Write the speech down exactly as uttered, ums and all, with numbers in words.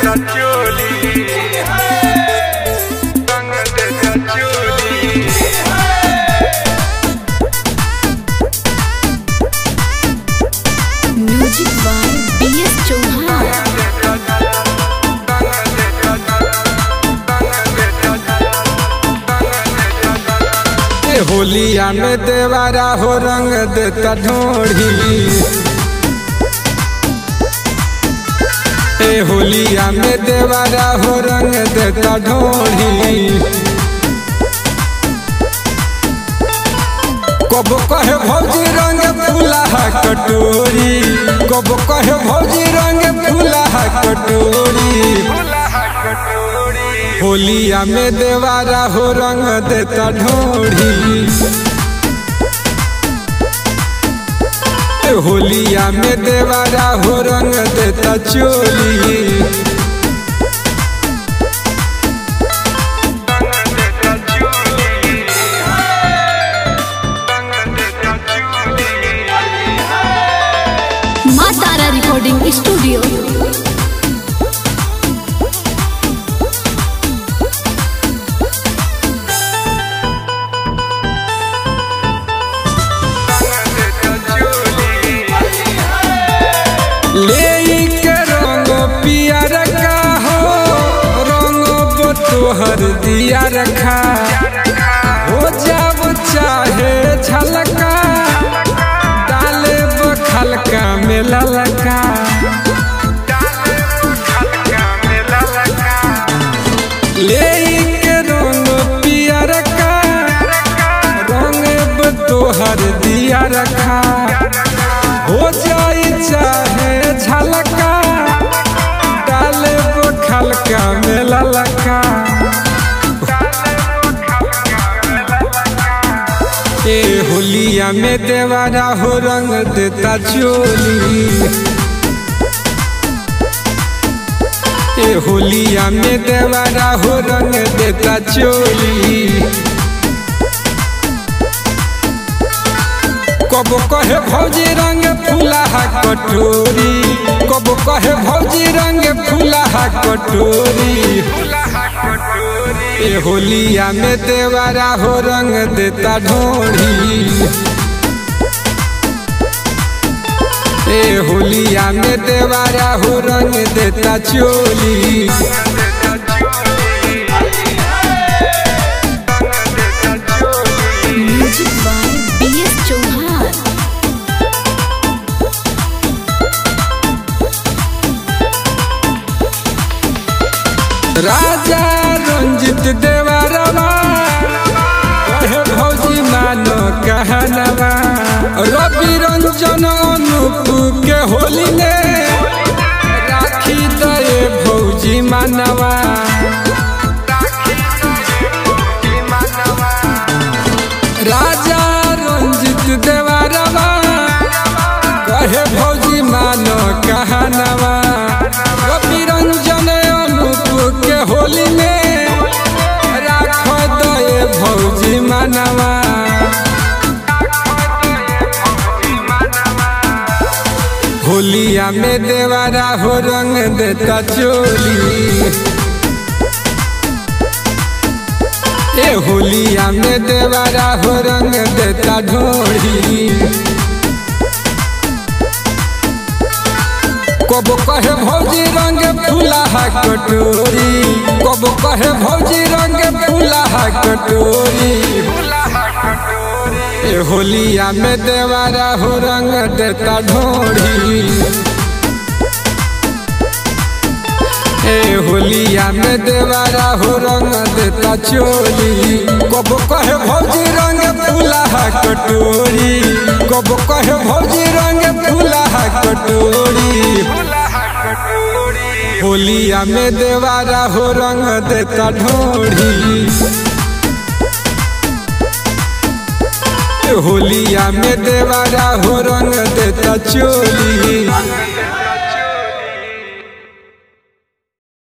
देता चोली रंग देता चोली। Music by B S Chauhan. होलिया में देवारा हो रंग देता ढोढ़ी। ए होलिया में देवारा हो रंग देता ढोढ़ी। कबो कहे भौजी रंग फूला कटोरी, कबो कहे भौजी रंग फूला कटोरी। होलिया में देवारा हो रंग देता ढोढ़ी। होलिया में देवारा हो रंग देता चोली। माँ तारा रिकॉर्डिंग स्टूडियो। ले के रंग पियर का हो रंग तोहर दिया रखा हो जब चाहे झलका डाले बखलका में ललका। ले के रंग पियर का रंग तोहर दिया रखा हो जाई चाहे झलका डाले बखलका में ललका। ए होलिया में देवारा हो रंग देता चोली। ए होलिया में देवारा हो रंग देता चोली। कबो कहे भौजी रंग फूला कटोरी, कबो कहे भौजी रंग फूला कटोरी। ए होलिया में देवारा हो रंग देता ढोढ़ी। ए होलिया में देवारा हो रंग देता चोली। Music by B S Chauhan. Raja Ranjit देवरवा कहे भौजी मानो कहनवा। रवि रंजन अनूप के होली ने राखी दे भौजी मानवा। राजा रंजित देवरवा कहे भौजी मानो कहनवा। रवि रंजन अनूप के होली में राख दे भौजी मानवा। होलिया में देवारा हो रंग देता चोली। ए होलिया में देवारा हो रंग देता ढोढ़ी। कबो कहे भौजी रंग फूला कटोरी, कबो कहे भौजी रंग फूला कटोरी। ए होलिया में देवारा हो रंग देता ढोढ़ी। ए होलिया में देवारा हो रंग देता चोली। कबो कहे भौजी रंग फूला कटोरी, कबो कहे भौजी रंग फूला कटोरी। होलिया में देवारा हो रंग देता ढोढ़ी। होलिया में देवारा हो रंग देता चोली।